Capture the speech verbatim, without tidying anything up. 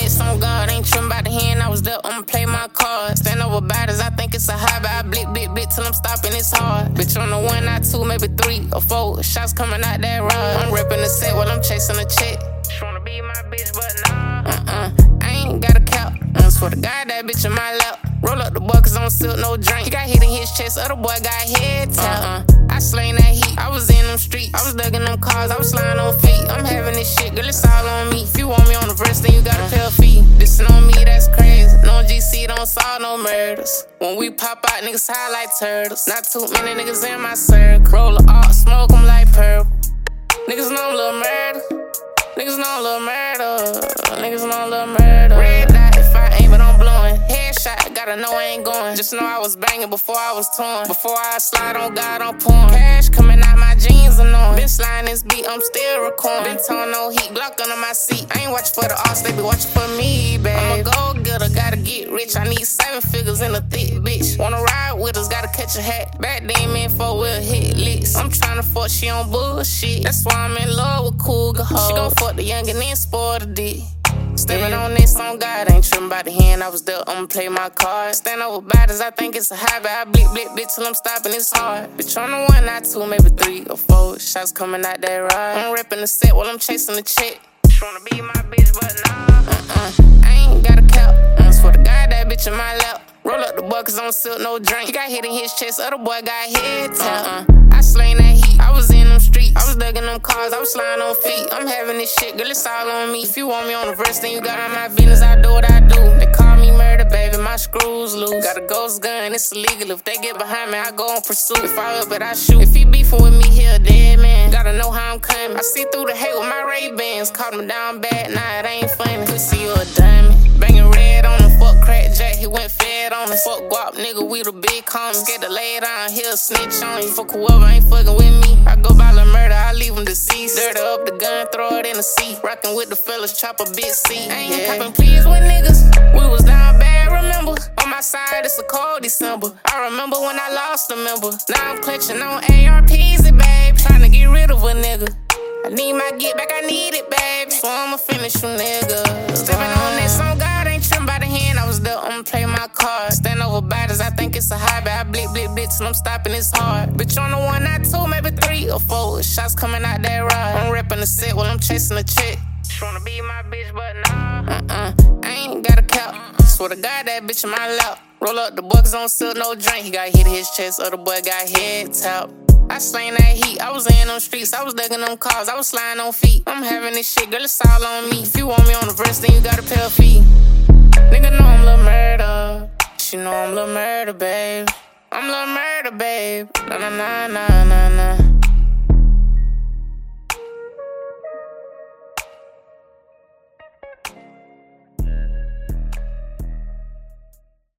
this on God, ain't tripping by the hand, I was there, I'ma play my cards. Stand over batters, I think it's a hobby, I blip, blip, blip till I'm stopping, it's hard. Bitch on the one, not two, maybe three or four, shots coming out that rod. I'm ripping the set while I'm chasing a chick. She wanna be my bitch, but nah. Uh-uh, I ain't got a cap, I swear to God, that bitch in my lap. Roll up the boy, cause I don't silk no drink. He got hit in his chest, other boy got head tap. Uh-uh, I slain that heat, I was in them streets, I was dugging them cars, I was sliding on feet. I'm having this shit, girl, it's all on me. If you want me on the verse, then you gotta pay a fee. Dissing on me, that's crazy. No G C, don't solve no murders. When we pop out, niggas high like turtles. Not too many niggas in my circle. Roll a alt, smoke 'em like purple. Niggas know little murder. Niggas know little murder. Niggas know little murder. Red dot, if I aim it, I'm blowing. Headshot, gotta know I ain't going. Just know I was banging before I was torn. Before I slide on God, I'm pouring. Cash coming out my jeans, annoying. Been sliding this beat, I'm still recording. Been towing no heat, block under my seat. I ain't watching for the arts, they be watching for me, babe. I'm a gold getter, gotta get rich. I need seven figures in a thick bitch. Wanna ride with us, gotta catch a hat. Back then, man, four wheel hit licks. I'm tryna fuck, she on bullshit. That's why I'm in love with cougar hoes. She gon' fuck the young and then spoil the dick. Stepping on this on God, ain't tripping by the hand, I was there, I'ma play my cards. Stand over batters, I think it's a hobby, I blip, blip, blip till I'm stopping, it's hard. Bitch on the one, not two, maybe three or four, shots coming out that rod. I'm ripping the set while I'm chasing the chick. She wanna be my bitch, but nah. Uh-uh, I ain't got a cap, I swear to God, that bitch in my lap. Roll up the boy, cause I don't silk no drink. He got hit in his chest, other boy got head tap. Uh-uh, I slain that heat, I was in them streets, I was dugging them cars, I was sliding on feet. I'm having this shit, girl, it's all on me. If you want me on the verse, then you got on my business, I do what I do. They call me murder, baby, my screws loose. Got a ghost gun, it's illegal. If they get behind me, I go on pursuit. If I up it, I shoot. If he beefing with me, he a dead man. Gotta know how I'm coming. I see through the hate with my Ray-Bans. Caught him down bad, nah, it ain't funny. Pussy, you a diamond. Banging red on him, fuck crack jack, he went fed on him. Fuck guap, nigga, we the big homies. Scared to lay it on, he'll snitch on you. Fuck whoever ain't fucking with me. I go by the murder, I leave him deceased. Dirty up the gun, throw it in the seat. Rockin' with the fellas, chop a big seat. I ain't yeah. Copping pleas with niggas. We was down bad, remember? On my side, it's a cold December. I remember when I lost a member. Now I'm clutching on A R Ps, babe. Trying to get rid of a nigga. I need my get back, I need it, babe. So I'ma finish you, nigga. Stepping on this on God, ain't tripping by the hand, I was there, I'ma play my cards. Stand over batters, I think it's a hobby, I blip, blip, blip till I'm stopping, it's hard. Bitch on the one, not two, maybe three or four, shots coming out that rod. I'm ripping the set while I'm chasing a chick. She wanna be my bitch, but nah. Uh-uh, I ain't got a cap, swear to God, that bitch in my lap. Roll up the boy, cause I don't silk no drink. He got hit in his chest, other boy got head tap. I slain that heat, I was in them streets, I was dugging them cars, I was sliding on feet. I'm having this shit, girl, it's all on me. If you want me on the verse, then you gotta pay a fee. Nigga know I'm Lil Murder, she know I'm Lil Murder, babe. I'm Lil Murder, babe. Na na na na na na.